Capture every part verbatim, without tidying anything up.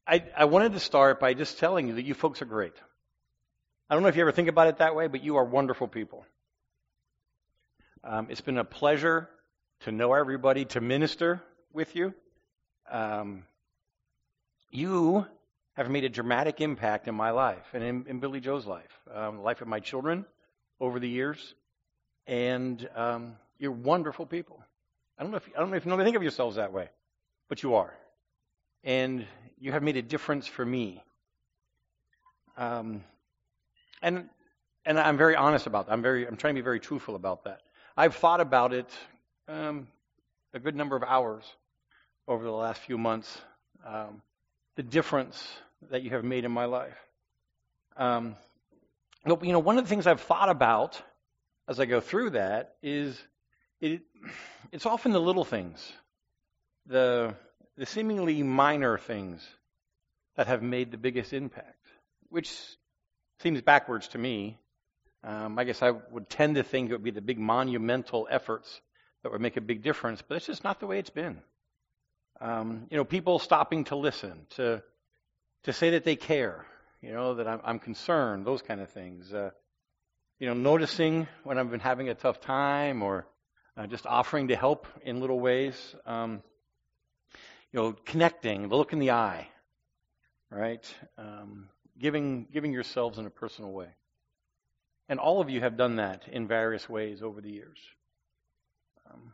I, I wanted to start by just telling you that you folks are great. I don't know if you ever think about it that way, but you are wonderful people. Um, it's been a pleasure to know everybody, to minister with you. Um, you have made a dramatic impact in my life and in, in Billy Joe's life, um, the life of my children over the years. And um, you're wonderful people. I don't know if I don't know if you normally think of yourselves that way, but you are. And you have made a difference for me. Um, and and I'm very honest about that. I'm very I'm trying to be very truthful about that. I've thought about it um, a good number of hours over the last few months. Um, the difference that you have made in my life. Um, but, you know, one of the things I've thought about as I go through that is it, it's often the little things, the the seemingly minor things that have made the biggest impact, which seems backwards to me. Um, I guess I would tend to think it would be the big monumental efforts that would make a big difference, but it's just not the way it's been. Um, you know, people stopping to listen, to to say that they care, you know, that I'm, I'm concerned, those kind of things. Uh, you know, noticing when I've been having a tough time, or uh, just offering to help in little ways. Um, you know, connecting, the look in the eye, right? Um, giving giving yourselves in a personal way. And all of you have done that in various ways over the years. Um,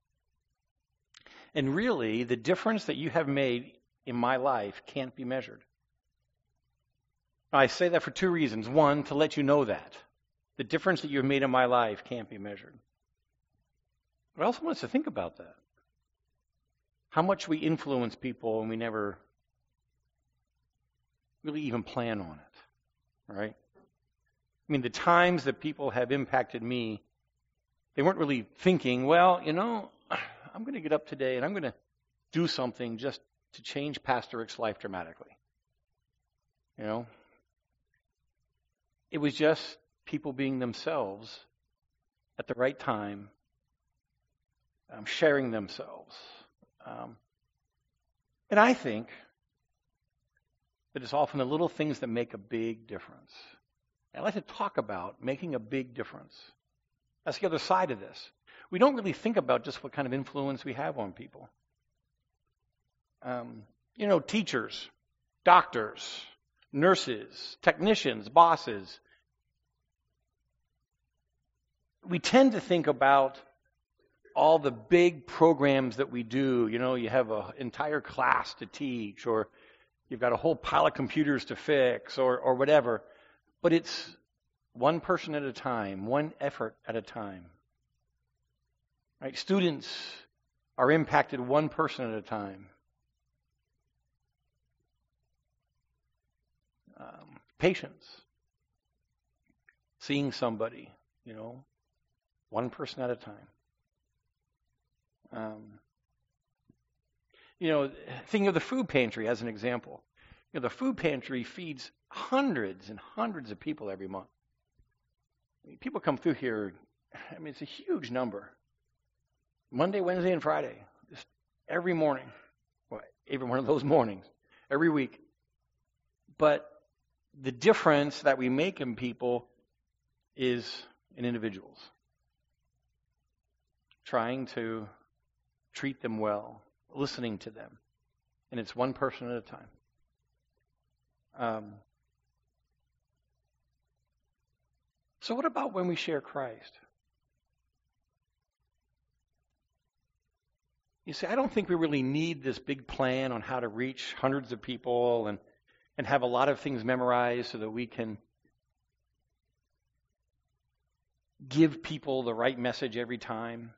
and really, the difference that you have made in my life can't be measured. I say that for two reasons. One, to let you know that. The difference that you've made in my life can't be measured. But I also want us to think about that. How much we influence people and we never really even plan on it, right? I mean, the times that people have impacted me, they weren't really thinking, well, you know, I'm going to get up today and I'm going to do something just to change Pastor Rick's life dramatically. You know? It was just people being themselves at the right time, um, sharing themselves. Um, and I think that it's often the little things that make a big difference. I'd like to talk about making a big difference. That's the other side of this. We don't really think about just what kind of influence we have on people. Um, you know, teachers, doctors, nurses, technicians, bosses. We tend to think about all the big programs that we do. You know, you have an entire class to teach, or you've got a whole pile of computers to fix, or or whatever. But it's one person at a time, one effort at a time. Right? Students are impacted one person at a time. Um, patients, seeing somebody, you know, one person at a time. Um, you know, thinking of the food pantry as an example. You know, the food pantry feeds hundreds and hundreds of people every month. I mean, people come through here, I mean, it's a huge number. Monday, Wednesday, and Friday, just every morning. Well, every one of those mornings, every week. But the difference that we make in people is in individuals. Trying to treat them well, listening to them. And it's one person at a time. Um, so what about when we share Christ? You see, I don't think we really need this big plan on how to reach hundreds of people and, and have a lot of things memorized so that we can give people the right message every time.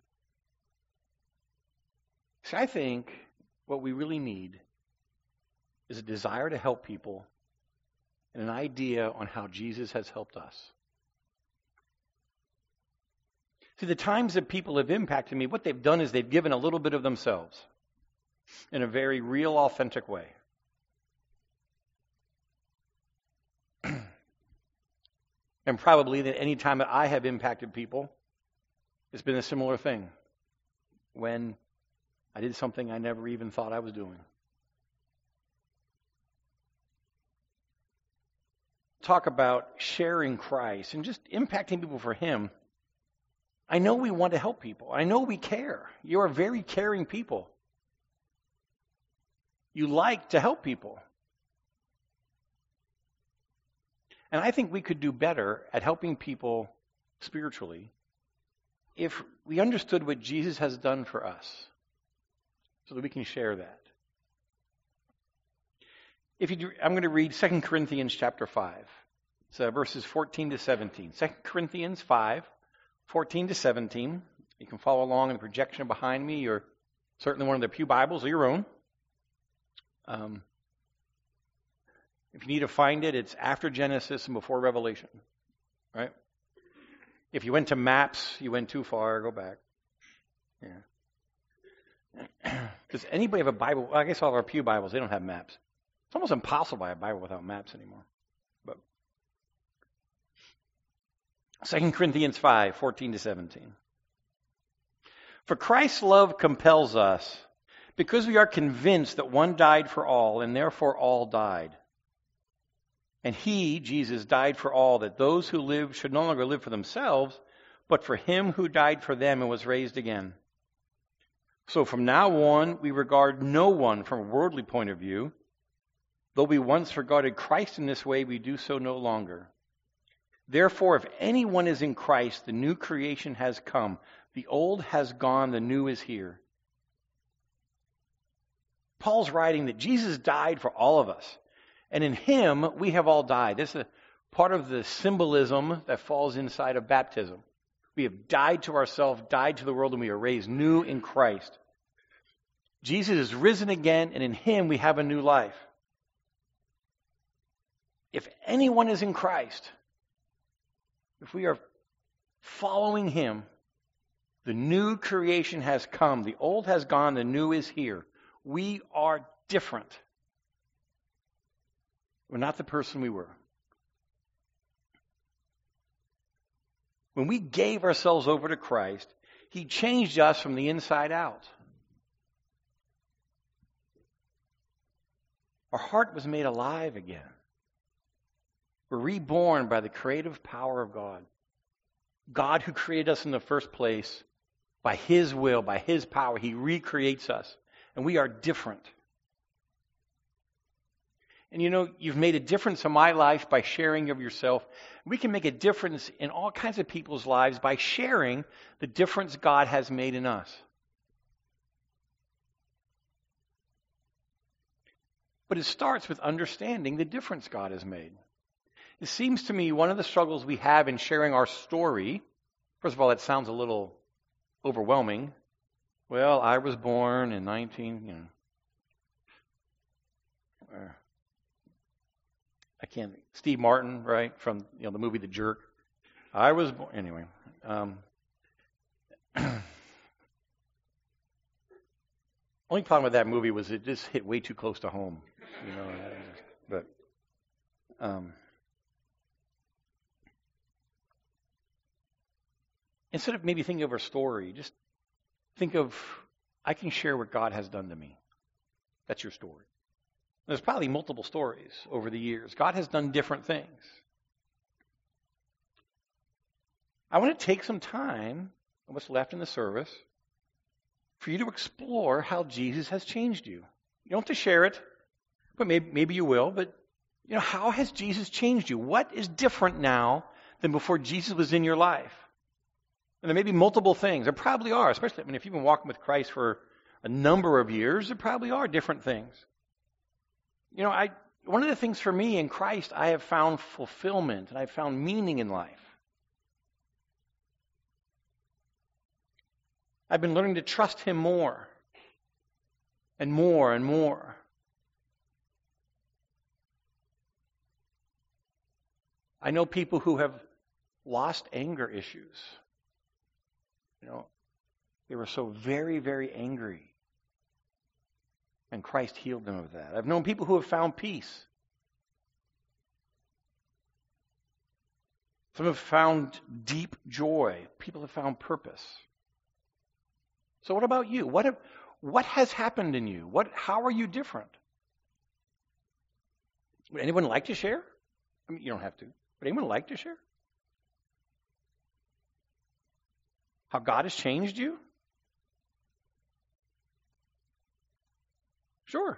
See, I think what we really need is a desire to help people and an idea on how Jesus has helped us. See, the times that people have impacted me, what they've done is they've given a little bit of themselves in a very real, authentic way. And probably that any time that I have impacted people, it's been a similar thing. When I did something I never even thought I was doing. talk about sharing Christ and just impacting people for Him, I know we want to help people. I know we care. You are very caring people. You like to help people. And I think we could do better at helping people spiritually if we understood what Jesus has done for us so that we can share that. If you do, I'm going to read Second Corinthians chapter five. It's uh, verses fourteen to seventeen. Second Corinthians five, fourteen to seventeen. You can follow along in the projection behind me, or certainly one of the pew Bibles or your own. Um, if you need to find it, it's after Genesis and before Revelation. Right? If you went to maps, you went too far. Go back. Yeah. Does anybody have a Bible? Well, I guess all of our pew Bibles, they don't have maps. It's almost impossible to buy a Bible without maps anymore. But Second Corinthians five, fourteen to seventeen. For Christ's love compels us, because we are convinced that one died for all, and therefore all died. And He, Jesus, died for all, that those who live should no longer live for themselves, but for Him who died for them and was raised again. So from now on, we regard no one from a worldly point of view. Though we once regarded Christ in this way, we do so no longer. Therefore, if anyone is in Christ, the new creation has come. The old has gone, the new is here. Paul's writing that Jesus died for all of us. And in Him, we have all died. This is a part of the symbolism that falls inside of baptism. We have died to ourselves, died to the world, and we are raised new in Christ. Jesus is risen again, and in Him we have a new life. If anyone is in Christ, if we are following Him, the new creation has come. The old has gone, the new is here. We are different. We're not the person we were. When we gave ourselves over to Christ, He changed us from the inside out. Our heart was made alive again. We're reborn by the creative power of God. God who created us in the first place, by His will, by His power, He recreates us. And we are different. And you know, you've made a difference in my life by sharing of yourself. We can make a difference in all kinds of people's lives by sharing the difference God has made in us. But it starts with understanding the difference God has made. It seems to me one of the struggles we have in sharing our story, first of all, that sounds a little overwhelming. Well, I was born in nineteen, you know, uh, I can't, Steve Martin, right, from you know the movie The Jerk. I was born, anyway. Um, only problem with that movie was it just hit way too close to home, you know. But um, instead of maybe thinking of a story, just think of, I can share what God has done to me. That's your story. There's probably multiple stories over the years. God has done different things. I want to take some time, what's left in the service, for you to explore how Jesus has changed you. You don't have to share it, but maybe, maybe you will. But you know, how has Jesus changed you? What is different now than before Jesus was in your life? And there may be multiple things. There probably are, especially I mean, if you've been walking with Christ for a number of years, there probably are different things. You know, I one of the things for me in Christ, I have found fulfillment and I've found meaning in life. I've been learning to trust Him more and more and more. I know people who have lost anger issues. You know, they were so very, very angry. And Christ healed them of that. I've known people who have found peace. Some have found deep joy. People have found purpose. So what about you? What have, what has happened in you? What? How are you different? Would anyone like to share? I mean, you don't have to. But anyone like to share? How God has changed you? Sure.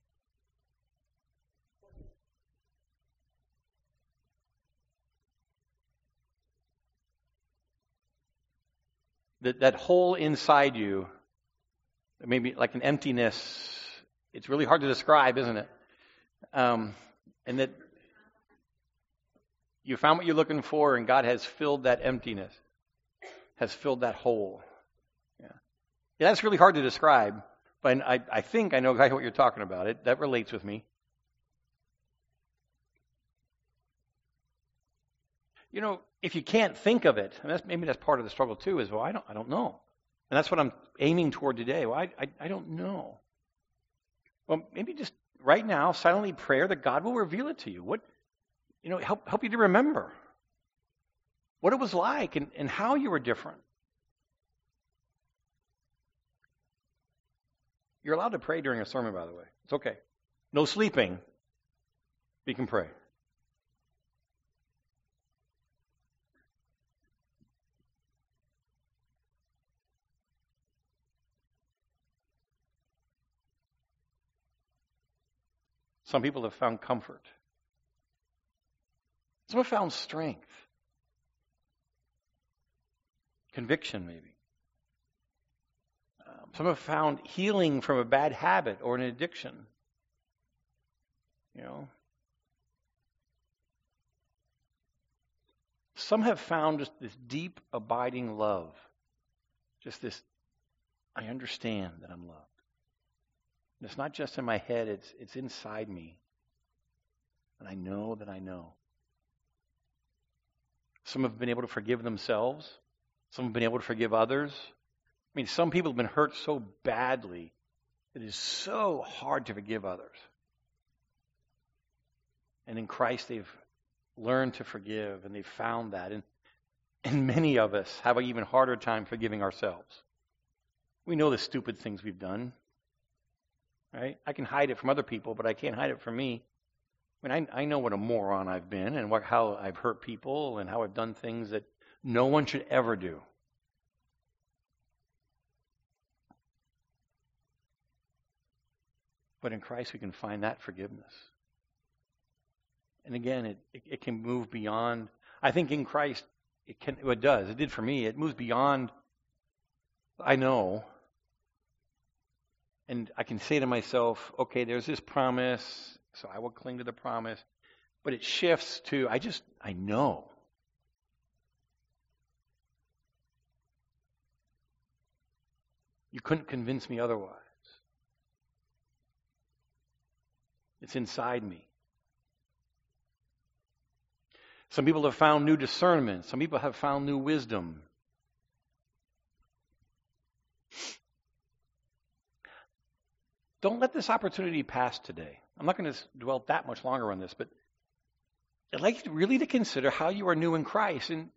That, that hole inside you, maybe like an emptiness, it's really hard to describe, isn't it? Um, and that you found what you're looking for, and God has filled that emptiness, has filled that hole. Yeah, yeah, that's really hard to describe, but I, I think I know exactly what you're talking about. It that relates with me. You know, if you can't think of it, and that's, maybe that's part of the struggle too, is, well, I don't, I don't know. And that's what I'm aiming toward today. Well, I, I, I don't know. Well, maybe just right now, silently pray that God will reveal it to you. What, you know, help, help you to remember what it was like and, and how you were different. You're allowed to pray during a sermon, by the way. It's okay. No sleeping. You can pray. Some people have found comfort. Some have found strength. Conviction, maybe. Um, some have found healing from a bad habit or an addiction. You know. Some have found just this deep, abiding love. Just this, I understand that I'm loved. And it's not just in my head, it's it's inside me. And I know that I know. Some have been able to forgive themselves. Some have been able to forgive others. I mean, some people have been hurt so badly, it is so hard to forgive others. And in Christ, they've learned to forgive, and they've found that. And, and many of us have an even harder time forgiving ourselves. We know the stupid things we've done. Right? I can hide it from other people, but I can't hide it from me. I mean, I, I know what a moron I've been and what, how I've hurt people and how I've done things that no one should ever do. But in Christ, we can find that forgiveness. And again, it, it, it can move beyond. I think in Christ, it can. Well, it does. It did for me. It moves beyond. I know. And I can say to myself, okay, there's this promise, so I will cling to the promise. But it shifts to, I just, I know. You couldn't convince me otherwise. It's inside me. Some people have found new discernment. Some people have found new wisdom. Don't let this opportunity pass today. I'm not going to dwell that much longer on this, but I'd like you really to consider how you are new in Christ, and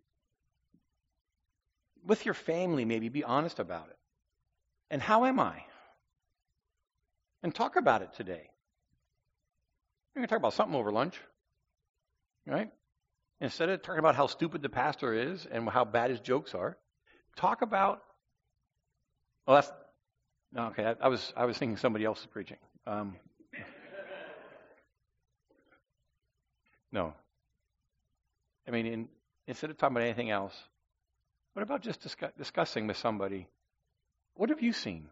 with your family maybe be honest about it. And how am I? And talk about it today. We're going to talk about something over lunch, right? Instead of talking about how stupid the pastor is and how bad his jokes are, talk about, well, that's, no, okay, I, I was I was thinking somebody else is preaching. Um, no. I mean, in, instead of talking about anything else, what about just discuss, discussing with somebody, what have you seen?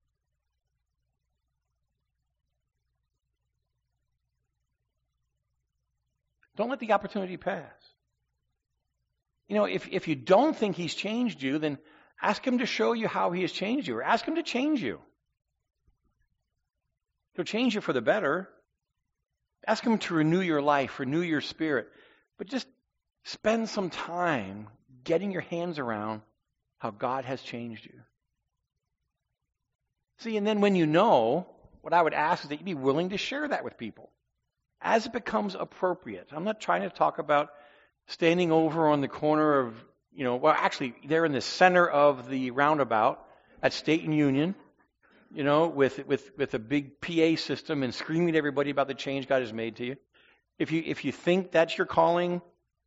Don't let the opportunity pass. You know, if, if you don't think he's changed you, then ask him to show you how he has changed you, or ask him to change you. He'll change you for the better. Ask him to renew your life, renew your spirit. But just spend some time getting your hands around how God has changed you. See, and then when you know, what I would ask is that you be willing to share that with people as it becomes appropriate. I'm not trying to talk about standing over on the corner of, you know, well, actually, they're in the center of the roundabout at State and Union, you know, with with with a big P A system and screaming at everybody about the change God has made to you. If you if you think that's your calling,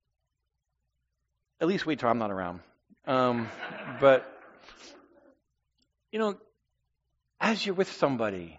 at least wait till I'm not around. Um, but, you know, as you're with somebody,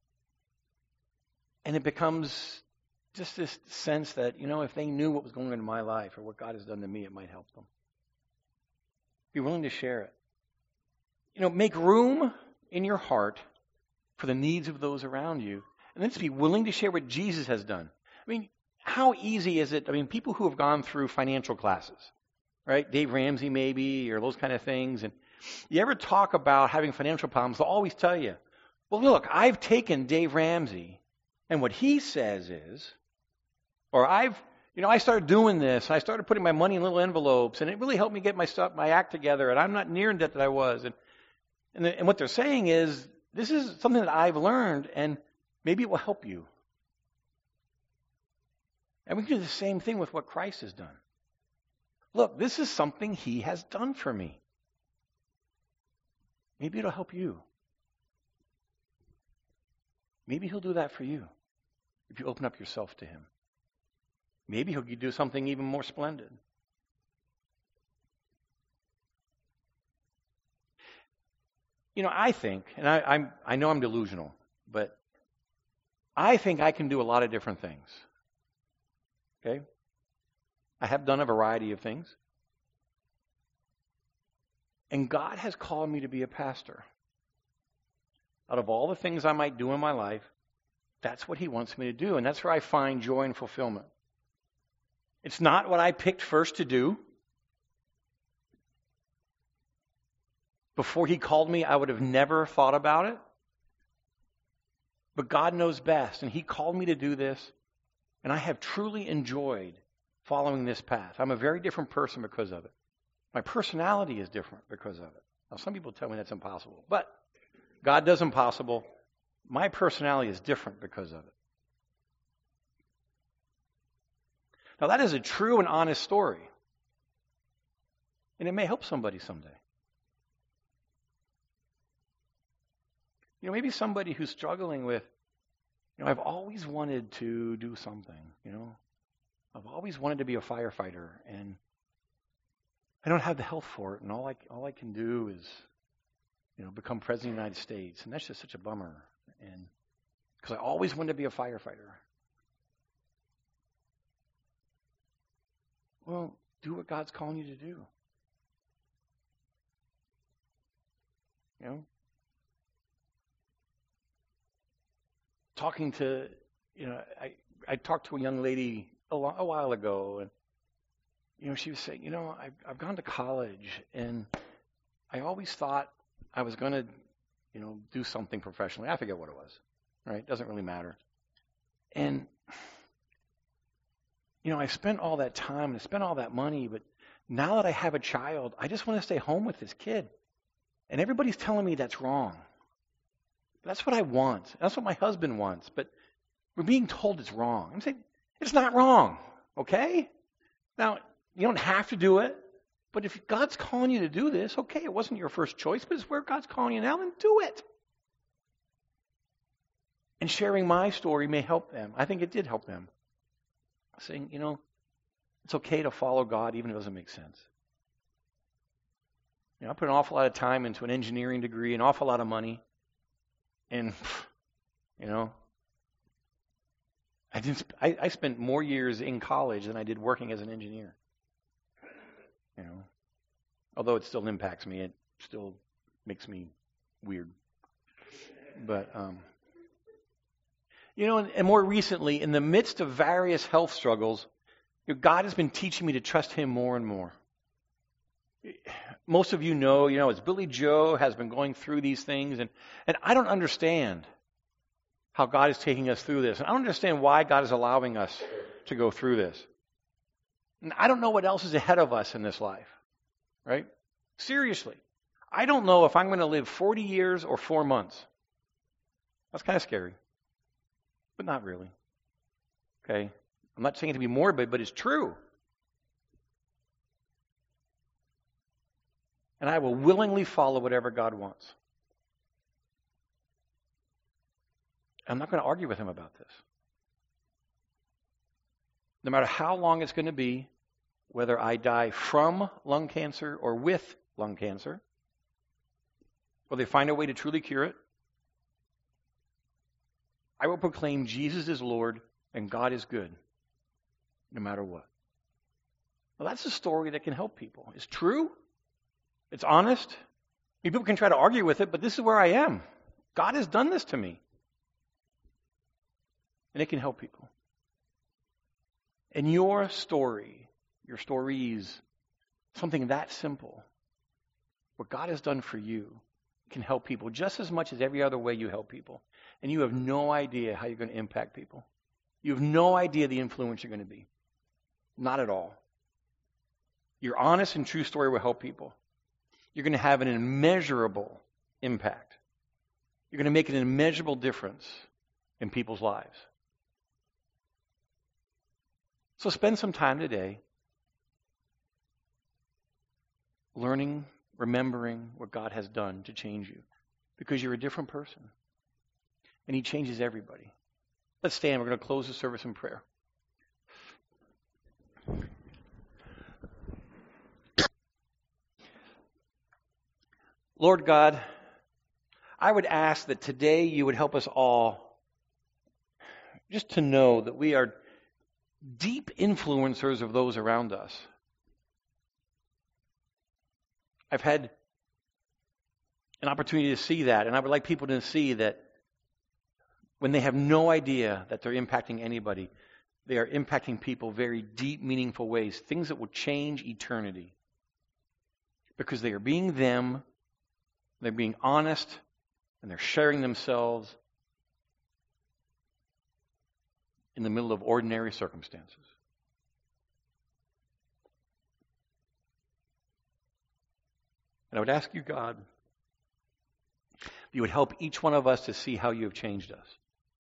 and it becomes just this sense that, you know, if they knew what was going on in my life or what God has done to me, it might help them. Be willing to share it. You know, make room in your heart for the needs of those around you. And then just be willing to share what Jesus has done. I mean, how easy is it? I mean, people who have gone through financial classes, right? Dave Ramsey maybe, or those kind of things. And you ever talk about having financial problems, they'll always tell you, well, look, I've taken Dave Ramsey, and what he says is, or I've, you know, I started doing this, I started putting my money in little envelopes, and it really helped me get my stuff, my act together, and I'm not near in debt that I was. And and, the, and what they're saying is, this is something that I've learned, and maybe it will help you. And we can do the same thing with what Christ has done. Look, this is something he has done for me. Maybe it'll help you. Maybe he'll do that for you if you open up yourself to him. Maybe he'll do something even more splendid. You know, I think, and I, I'm, I know I'm delusional, but I think I can do a lot of different things. Okay? I have done a variety of things. And God has called me to be a pastor. Out of all the things I might do in my life, that's what he wants me to do. And that's where I find joy and fulfillment. It's not what I picked first to do. Before he called me, I would have never thought about it. But God knows best, and he called me to do this, and I have truly enjoyed following this path. I'm a very different person because of it. My personality is different because of it. Now, some people tell me that's impossible, but God does impossible. My personality is different because of it. Now, that is a true and honest story, and it may help somebody someday. You know, maybe somebody who's struggling with, you know, I've always wanted to do something, you know. I've always wanted to be a firefighter, and I don't have the health for it, and all I, all I can do is, you know, become president of the United States, and that's just such a bummer, and because I always wanted to be a firefighter. Well, do what God's calling you to do. You know? Talking to, you know, I, I talked to a young lady a, lo- a while ago, and, you know, she was saying, you know, I've, I've gone to college, and I always thought I was going to, you know, do something professionally. I forget what it was, right? It doesn't really matter. And, you know, I spent all that time, and I spent all that money, but now that I have a child, I just want to stay home with this kid. And everybody's telling me that's wrong. That's what I want. That's what my husband wants. But we're being told it's wrong. I'm saying, it's not wrong, okay? Now, you don't have to do it. But if God's calling you to do this, okay, it wasn't your first choice, but it's where God's calling you now, then do it. And sharing my story may help them. I think it did help them. Saying, you know, it's okay to follow God even if it doesn't make sense. You know, I put an awful lot of time into an engineering degree, an awful lot of money. And, you know, I didn't. I, I spent more years in college than I did working as an engineer. You know, although it still impacts me, it still makes me weird. But, um, you know, and, and more recently, in the midst of various health struggles, you know, God has been teaching me to trust Him more and more. Most of you know, you know, as Billy Joe has been going through these things, and, and I don't understand how God is taking us through this. And I don't understand why God is allowing us to go through this. And I don't know what else is ahead of us in this life, right? Seriously. I don't know if I'm going to live forty years or four months. That's kind of scary, but not really. Okay? I'm not saying it to be morbid, but it's true. And I will willingly follow whatever God wants. I'm not going to argue with Him about this. no matter how long it's going to be, whether I die from lung cancer or with lung cancer, or they find a way to truly cure it, I will proclaim Jesus is Lord and God is good, no matter what. Well, that's a story that can help people. It's true. It's honest. People can try to argue with it, but this is where I am. God has done this to me. And it can help people. And your story, your stories, something that simple, what God has done for you can help people just as much as every other way you help people. And you have no idea how you're going to impact people. You have no idea the influence you're going to be. Not at all. Your honest and true story will help people. You're going to have an immeasurable impact. You're going to make an immeasurable difference in people's lives. So spend some time today learning, remembering what God has done to change you. Because you're a different person. And He changes everybody. Let's stand. We're going to close the service in prayer. Lord God, I would ask that today you would help us all just to know that we are deep influencers of those around us. I've had an opportunity to see that, and I would like people to see that when they have no idea that they're impacting anybody, they are impacting people very deep, meaningful ways, things that will change eternity. Because they are being them, they're being honest, and they're sharing themselves in the middle of ordinary circumstances. And I would ask you, God, that you would help each one of us to see how you have changed us.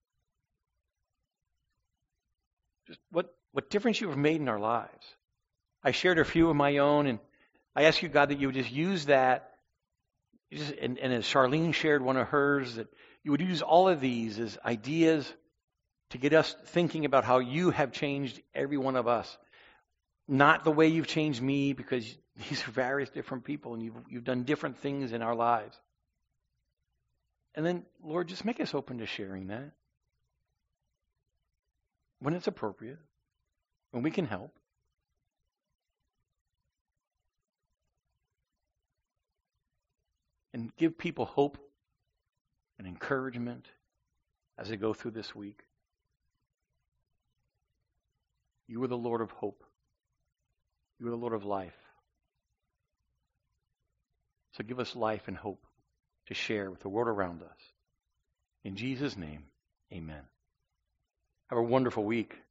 Just what, what difference you have made in our lives. I shared a few of my own, and I ask you, God, that you would just use that, just, and, and as Charlene shared one of hers, that you would use all of these as ideas to get us thinking about how you have changed every one of us. Not the way you've changed me, because these are various different people, and you've, you've done different things in our lives. And then, Lord, just make us open to sharing that. When it's appropriate, when we can help. And give people hope and encouragement as they go through this week. You are the Lord of hope. You are the Lord of life. So give us life and hope to share with the world around us. In Jesus' name, amen. Have a wonderful week.